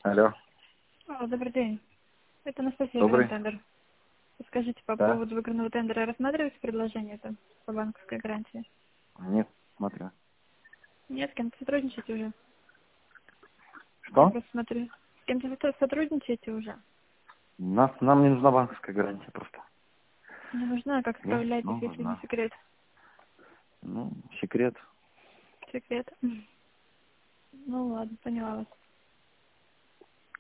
Алло. Добрый день. Это Анастасия, Добрый. Гранд Тендер. Скажите, по Да? поводу выигранного тендера рассматриваете предложение там по банковской гарантии? Нет, смотрю. Нет, с кем-то сотрудничаете уже? Я Что? просто смотрю. С кем-то сотрудничаете уже? Нам не нужна банковская гарантия просто. Не нужна, как Есть? справляетесь, Ну, если не нужна. секрет. Ну, секрет. Секрет. Ну ладно, поняла вас.